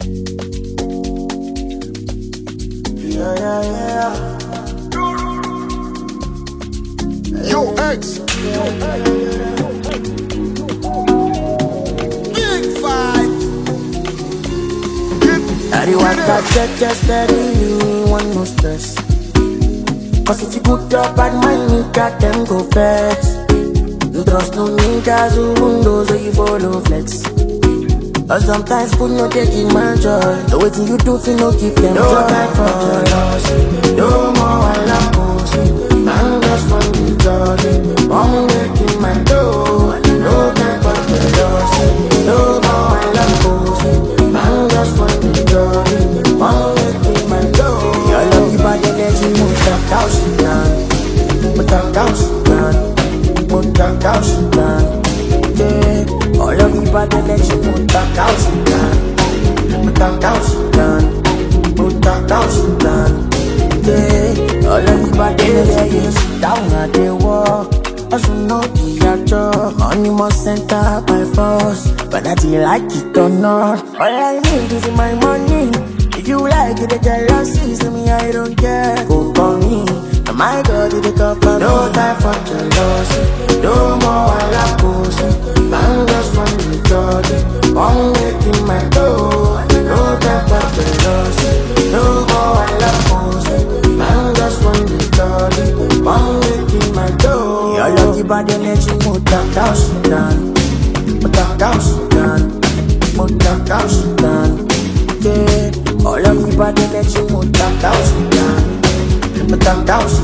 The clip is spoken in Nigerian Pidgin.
Yeah, yeah, yeah. Yo, X. Big five. I do want that just steady, you want no stress. Cause if you put your bad mind, you got them go flex. Trust no niggas who knows where you follow flex. Or sometimes food no take in my joy. The waiting you do feel no keep them no joy. Time for jealousy, no more I love pussy. Man just want the joy. I'm making my dough. No time for jealousy, no more I love pussy. Man just want the joy. I'm making my dough. Your love you bad energy, move that house down. Put that house down. Put that house down. Yeah. All of you bad energy, put that house down. Put that house down. Put that house down. Yeah. All of you bad energy, sit down at the wall. Also know the actor. Money must enter by force. But I do like it or not. All I need is my money. If you like it, the jealousy, so me I don't care. Go for me. And my God, it come for no time for jealousy. No more I love pussy. Man just want the joy. I'm making my dough. No time for jealousy. No more I love pussy. Man just want the joy. I'm making my dough. Your lucky bad energy, put that house down. Put that house down. Put that house down. Yeah. All of me bad energy, put that house down. Put that house